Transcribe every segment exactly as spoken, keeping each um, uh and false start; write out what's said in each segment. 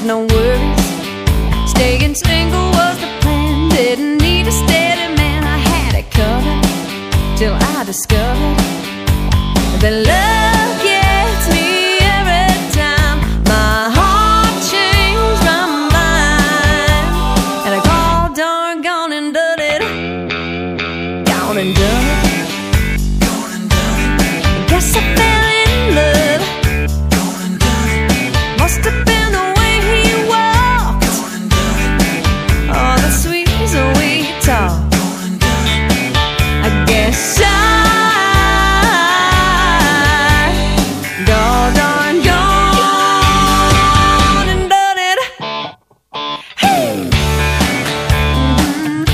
no worries. Staying single was the plan. Didn't need a steady man. I had it covered till I discovered that love gets me every time. My heart changed my mind, and I called darn gone and done it. Gone and done it. Guess I fell in love. Must have been the way he walked, oh, the sweet, sweet talk. I guess I gone, darn gone and done it. Hey. Mm-hmm.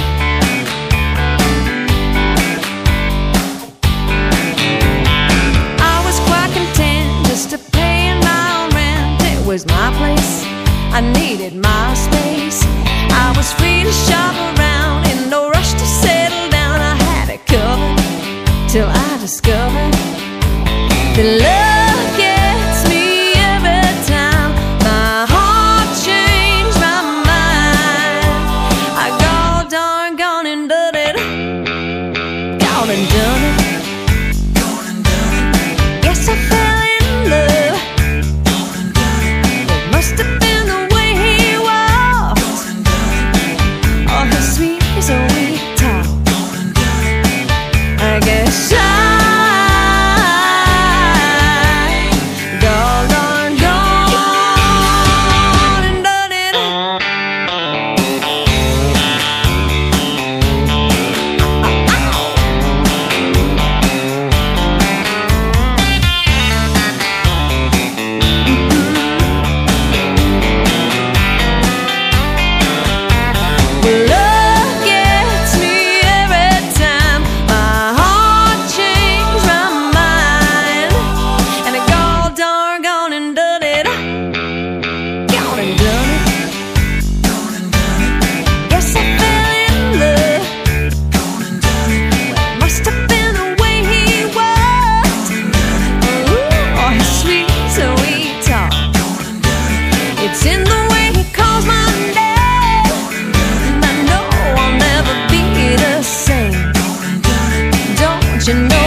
I was quite content just to paying my own rent. It was my place, I needed my space. I was free to shop around, in no rush to settle down. I had it covered till I discovered that love gets me every time. My heart changed my mind. I gone, darn gone and done it. Gone and done it. Yes, I fell in love. It must have been the way he walked, oh, his sweet, sweet talk. I guess I gone, darn gone and done it. Love gets me every time. My heart changed my mind, and I gone, darn gone and done it. Gone and done it. Guess I fell in love. Must have been the way he walked, ooh, or his sweet, sweet talk. It's in the way he calls my name, and I know I'll never be the same. Don't you know